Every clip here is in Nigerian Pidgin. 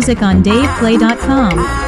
music on DavePlay.com.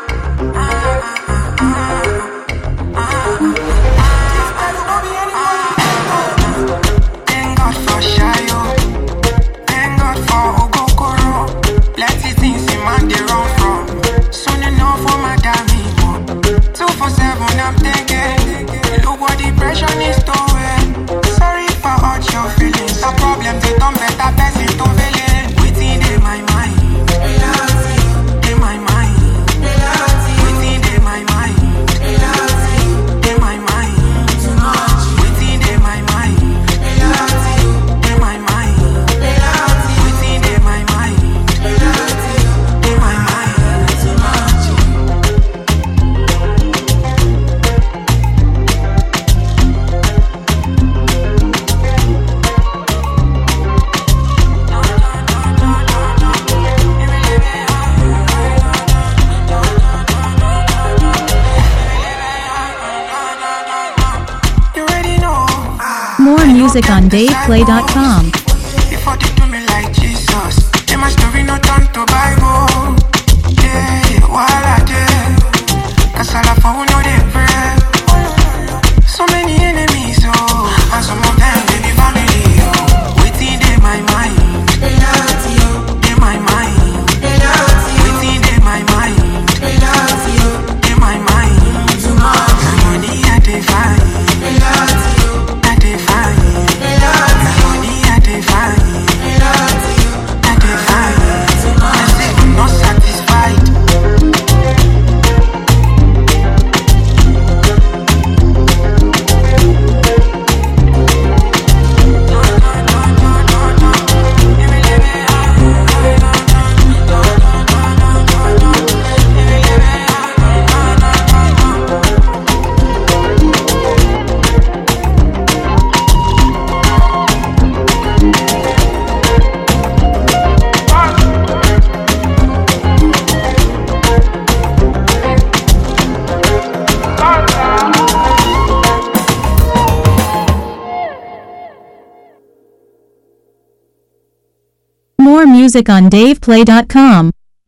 More music on DavePlay.com. Before they do me like Jesus, in my story no turn to Bible. Yeah, while I did, cause all I found know they pray. So many enemies, oh, and some of them they be family, oh. Waiting in my mind, in my mind, waiting in my mind, in my mind. Money I define. More music on DavePlay.com.